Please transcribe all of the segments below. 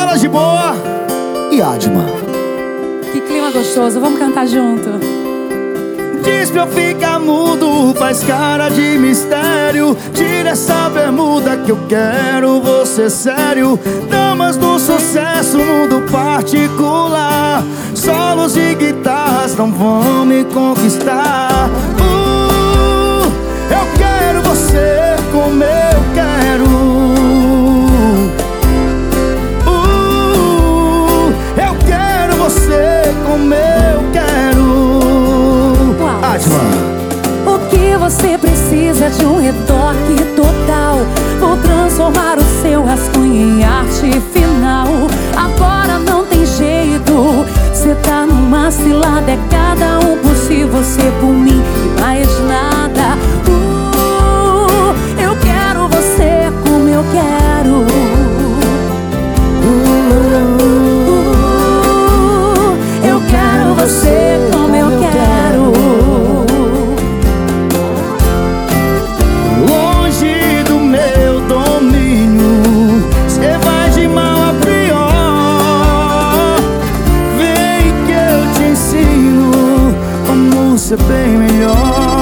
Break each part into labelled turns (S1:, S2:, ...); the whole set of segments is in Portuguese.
S1: Wallace de Boa e Adma.
S2: Que clima gostoso, vamos cantar junto.
S1: Diz pra eu ficar mudo, faz cara de mistério. Tira essa bermuda que eu quero você sério. Damas do sucesso, mundo particular. Solos e guitarras não vão me conquistar. Eu quero você como eu quero. Eu quero você como eu quero.
S2: O que você precisa de um retoque total? Vou transformar o seu rascunho em arte final. Agora não tem jeito, cê tá numa cilada. É cada um por si, você por mim e mais nada. Eu quero você como eu quero. Eu quero você como eu quero.
S1: Longe do meu domínio, cê vai de mal a pior. Vem que eu te ensino como ser bem melhor.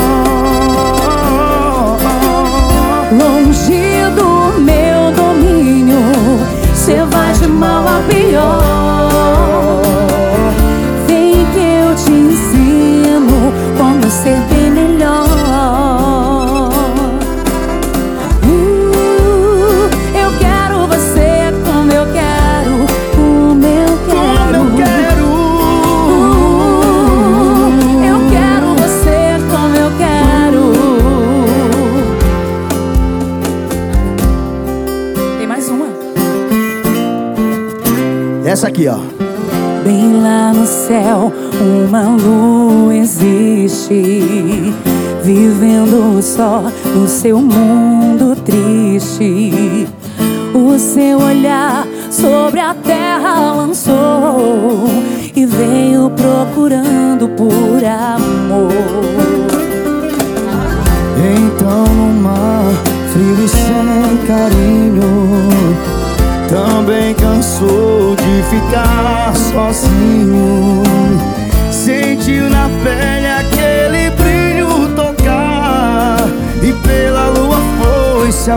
S2: Longe do meu domínio, cê vai de mal a pior. Vem que eu te ensino como ser bem melhor. Eu quero você como eu quero, como eu quero. Eu quero você como eu quero. Tem mais uma.
S1: Essa aqui, ó.
S2: Bem lá no céu, uma lua existe, vivendo só no seu mundo triste. O seu olhar sobre a terra lançou e veio procurando por amor.
S1: Então no mar frio e sem carinho, também cansou de ficar sozinho. Sentiu na pele aquele brilho tocar e pela lua foi se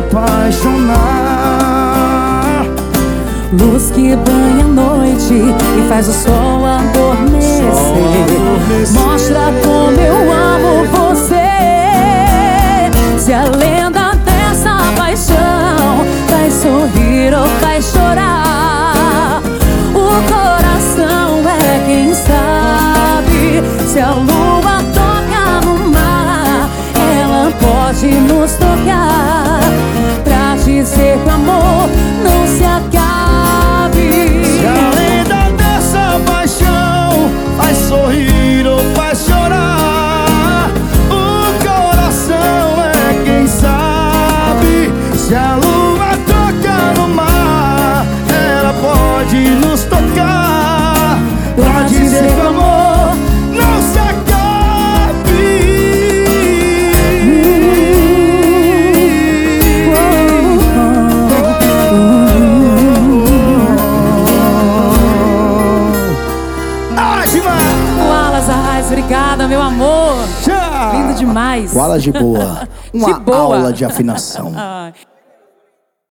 S1: apaixonar.
S2: Luz que banha a noite e faz o sol adormecer. Mostra como eu amo você. Se a lenda dessa paixão vai sorrir ou vai chorar, o coração é quem sabe. Se a lua toca no mar, ela pode nos tocar pra dizer que o amor não se acabe.
S1: Se a lenda dessa paixão faz sorrir ou faz chorar, o coração é quem sabe. Se a lua toca no mar, ela pode nos tocar pra dizer que o amor não se acabe.
S2: Wallace Arraes, obrigada, meu amor.
S1: Tchau.
S2: Lindo demais.
S1: Wallace de Boa. Uma
S2: De boa.
S1: aula de afinação.